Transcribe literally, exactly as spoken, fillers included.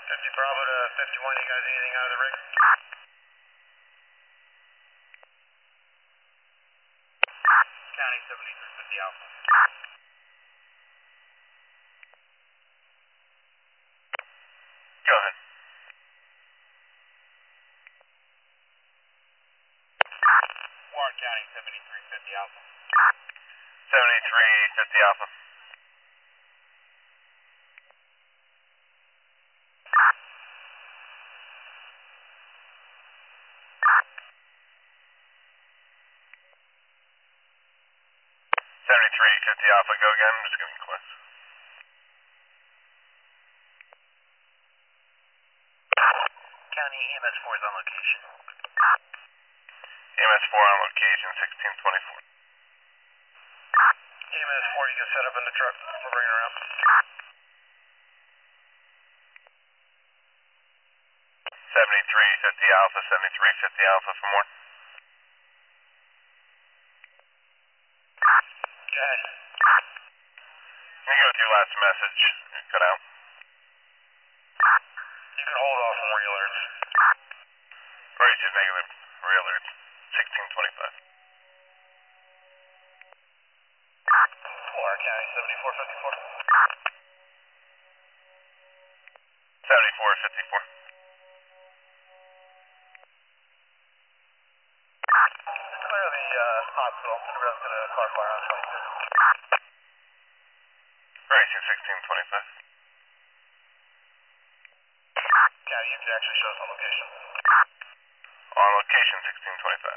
fifty Bravo to fifty-one, you guys anything out of the rig? County seventy-three fifty Alpha. Go ahead. Warren County seventy-three fifty Alpha. seventy-three fifty Alpha. seventy-three fifty Alpha, go again. I'm just giving clicks. County E M S four is on location. E M S four on location, sixteen twenty-four. E M S four, you can set up in the truck. We're bringing her out. seventy-three fifty Alpha, seventy-three fifty Alpha for more. Go ahead. Can you go with your last message? You cut out. You can hold off on re-alerts. Right, just negative re-alerts, sixteen twenty-five. Warren County seventy-four fifty-four. seventy-four fifty-four. Clear the uh, hospital in regards to the car fire on twenty-two. Racing sixteen twenty-five. County, you can actually show us on location. On location, sixteen twenty-five.